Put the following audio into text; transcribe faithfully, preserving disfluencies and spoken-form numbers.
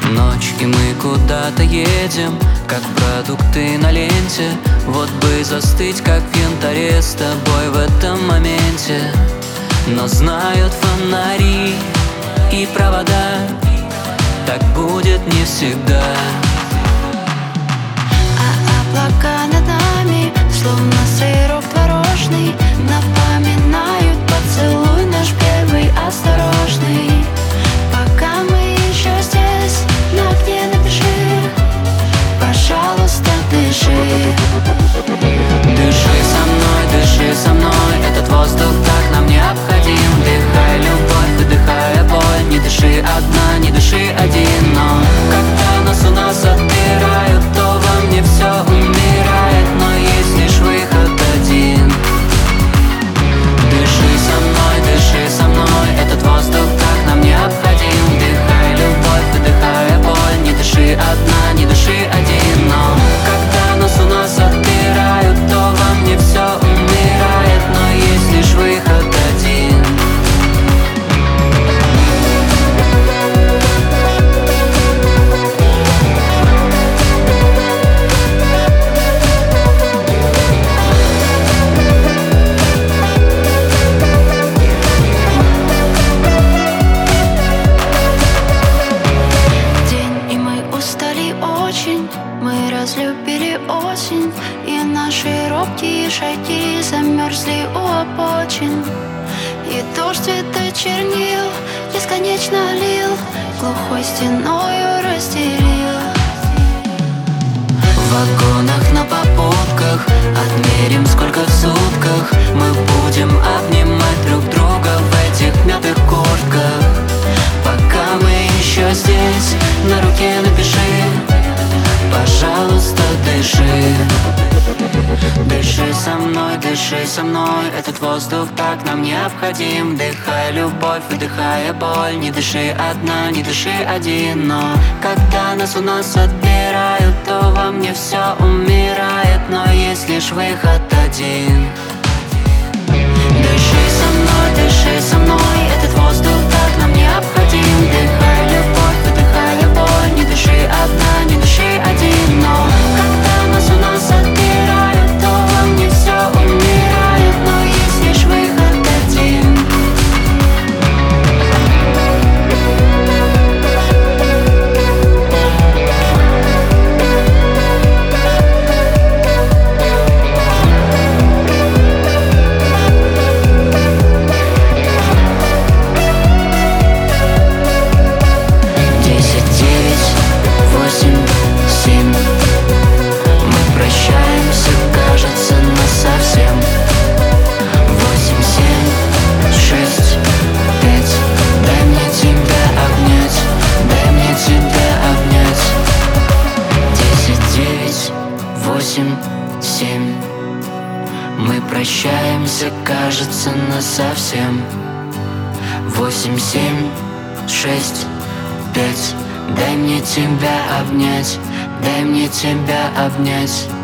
Ночь, и мы куда-то едем, как продукты на ленте. Вот бы застыть, как в янтаре, с тобой в этом моменте. Но знают фонари и провода, так будет не всегда. А облака над нами, словно сырок творожный, напоминают поцелуй наш первый осторожный. Пока мы еще здесь, на окне напиши, пожалуйста, дыши. Дыши со мной, дыши со мной, этот воздух так нам необходим. Вдыхай любовь, выдыхая боль, не дыши одна, не дыши один. Но когда нас у нас отбирают, то во мне все умирает, но есть лишь выход один. Дыши со мной, дыши со мной, этот воздух так нам необходим. Вдыхай любовь, выдыхая боль, не дыши одна, не дыши один. Но когда нас у нас отбирают, то во мне все умирает, но есть лишь выход один. День, и мы устали очень, мы разлюбили осень, и наши робкие шаги замерзли у обочин. И дождь цвета чернил бесконечно лил, глухой стеною разделил. В вагонах на попутках отмерим, сколько в сутках мы будем обнимать друг друга в этих мятых куртках. Пока мы еще здесь, на руке напиши, пожалуйста, дыши. Дыши со мной, дыши со мной, этот воздух так нам необходим. Вдыхай любовь, выдыхая боль, не дыши одна, не дыши один. Но когда нас у нас отбирают, то во мне все умирает, но есть лишь выход один. Дыши со мной, дыши со мной, этот воздух так нам необходим. Вдыхай любовь, выдыхая боль, не дыши одна, не дыши один. Но когда нас у нас отбирают, то во мне все умирает, но есть лишь выход один. Десять, девять, восемь, семь. Мы прощаемся, кажется, насовсем. Восемь, семь, шесть, пять. Дай мне тебя обнять, дай мне тебя обнять. Десять, девять, восемь, семь. Мы прощаемся, кажется, насовсем. Восемь, семь, шесть, пять. Дай мне тебя обнять, дай мне тебя обнять.